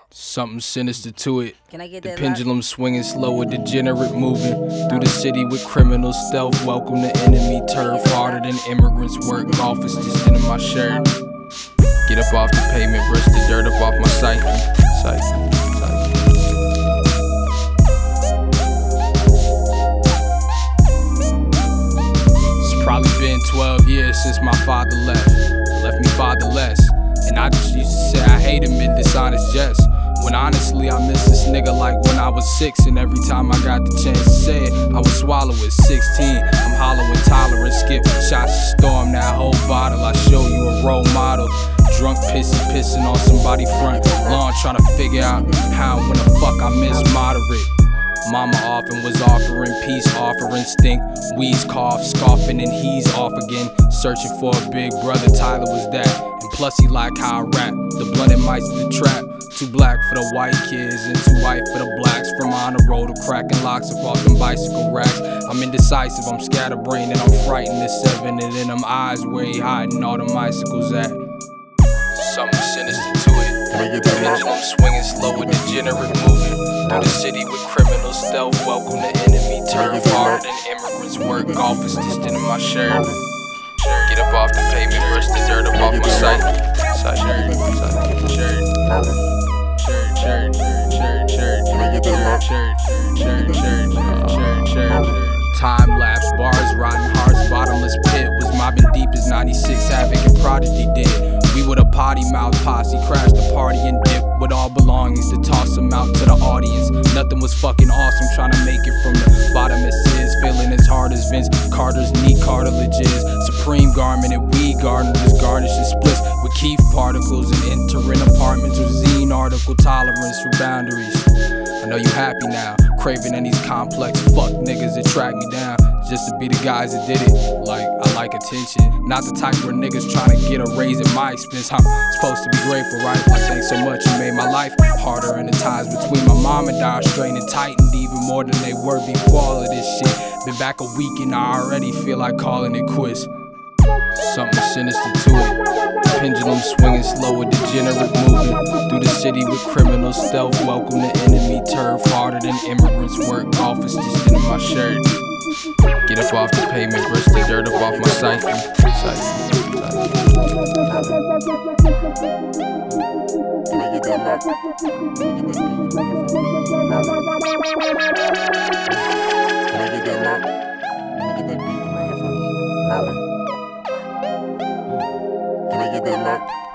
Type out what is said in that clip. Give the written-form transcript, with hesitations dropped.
Something sinister to it. Can I get The that pendulum swinging slow, a degenerate moving through the city with criminals stealth. Welcome to enemy turf, harder than immigrants work. Golf is distant in my shirt. Get up off the pavement, brush the dirt up off my psyche. It's probably been 12 years since my father left me fatherless. And I just used to say I hate him in dishonest jest, when honestly I miss this nigga like when I was 6. And every time I got the chance to say it, I would swallow it. 16, I'm hollow intolerant, skip shots to storm that whole bottle. I show you a role model, drunk pissing on somebody's front lawn, trying to figure out how and when the fuck I miss moderate. Mama often was offering peace, offering stink, wheeze, cough, scoffing, and he's off again, searching for a big brother. Tyler was that, and plus he liked how I rap. The blunted mice to the trap, too black for the white kids and too white for the blacks. From on the road to cracking locks up off them bicycle racks. I'm indecisive, I'm scatterbrained, and I'm frightened. There's 7 and in them eyes where he hiding all them icicles at. Something sinister to it. The pendulum swinging slow, a degenerate moving through the city with criminals stealth. Welcome to enemy turf, harder than immigrants work. Golf is distant in my shirt. Get up off the pavement, brush the dirt up off my psyche. Time lapse, bars, rotten hearts, bottomless pit. Was mobbing deep as 96 Havoc and Prodigy did. We were the potty mouth posse, crashed the party and dipped with all belongings to toss them out to the audience. Nothing was fucking awesome, trying to make it from the bottom it is, feeling as hard as Vince Carter's knee cartilage is. Supreme garment and weed gardeners garnish and splits with Keith particles, and entering apartments with zine article tolerance for boundaries. I know you happy now, craving in these complex fuck niggas that track me down just to be the guys that did it. Like, I like attention, not the type where niggas trying to get a raise at my expense. I'm supposed to be grateful, right? Like, thanks so much, you made my life harder, and the ties between my mom and I are strained and tightened even more than they were before all of this shit. Been back a week and I already feel like calling it quits. Something sinister to it. Pendulum swinging slow, a degenerate moving through the city with criminals stealth. Welcome to enemy turf, harder than immigrants work. Golf is distant in my shirt. Get up off the pavement, brush the dirt up off my psyche. Can I get that lock? Can I get that lock? Let me get that beat in my headphones. Can I get that lock?